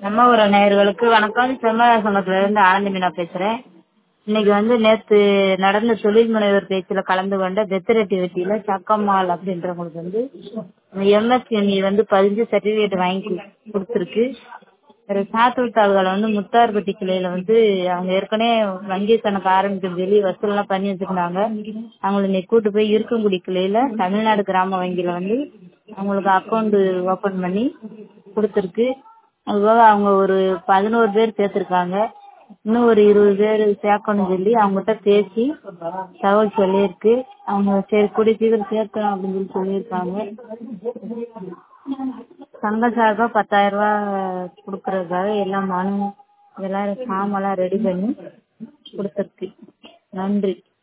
நம்ம ஒரு நேயர்களுக்கு வணக்கம். செம்மல சங்கத்துல இருந்து ஆனந்தி மீனா பேசுறேன். இன்னைக்கு நேத்து நடந்த தொழில் முனைவர் பேச்சுல கலந்து கொண்ட வெத்திரெட்டி வெட்டியில சக்கம்மாள் அப்படின்றவங்களுக்கு எம்எஸ்எம்இ பதிஞ்சு சர்டிபிகேட் வாங்கி கொடுத்துருக்கு. சாத்தூர் தாலுகால முத்தார்பட்டி கிளையில அவங்க ஏற்கனவே வங்கி கணக்கு ஆரம்பிக்க வெளியே வசூல் எல்லாம் பண்ணி வச்சிருந்தாங்க. அவங்களை இன்னைக்கு கூட்டு போய் இருக்கங்குடி கிளையில தமிழ்நாடு கிராம வங்கியில அவங்களுக்கு அக்கௌண்ட் ஓபன் பண்ணி கொடுத்துருக்கு. அதுபோக அவங்க ஒரு 11 பேர் சேர்த்திருக்காங்க. இன்னும் ஒரு 20 பேர் சேர்க்கணும்னு சொல்லி அவங்ககிட்ட பேசி தகவல் சொல்லியிருக்கு. அவங்க சரி கூடிய சீக்கிரம் சேர்க்கணும் அப்படின்னு சொல்லியிருக்காங்க. சங்க சார்பா 10,000 ரூபாய் கொடுக்கறதுக்காக எல்லாம் மனு எல்லாரும் ஃபார்ம் எல்லாம் ரெடி பண்ணி கொடுத்துருக்கு. நன்றி.